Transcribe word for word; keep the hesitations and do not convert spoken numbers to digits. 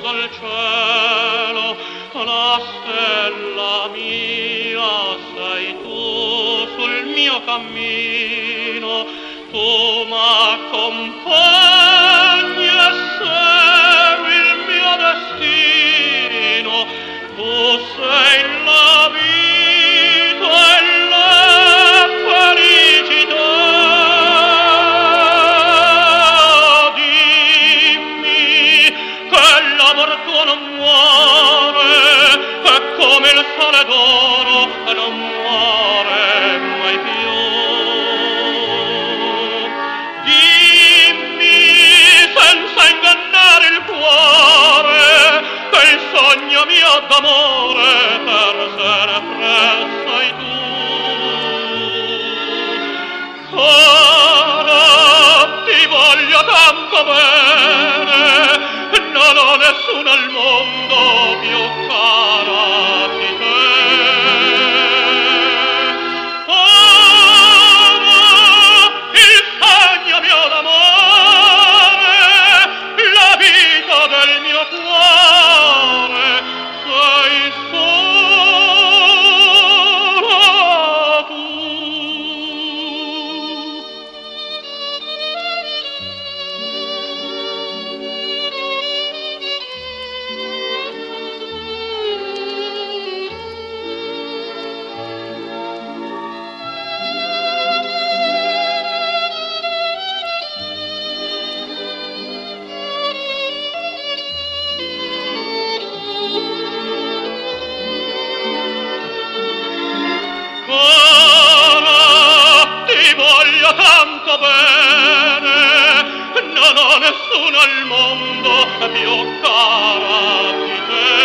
sotto il cielo, la stella mia sei tu sul mio cammino, tu m'accompagni e segui il mio destino, tu sei la vita e la felicità. Non muore, è come il sale d'oro, non muore mai più. Dimmi senza ingannare il cuore che il sogno mio d'amore per sempre sei tu. Cara, ti voglio tanto bene, non ho nessuno al mondo più cara di te. Ora il sogno mio d'amore, la vita del mio cuore, sei solo tu. Tanto bene, non ho nessuno al mondo più cara di te.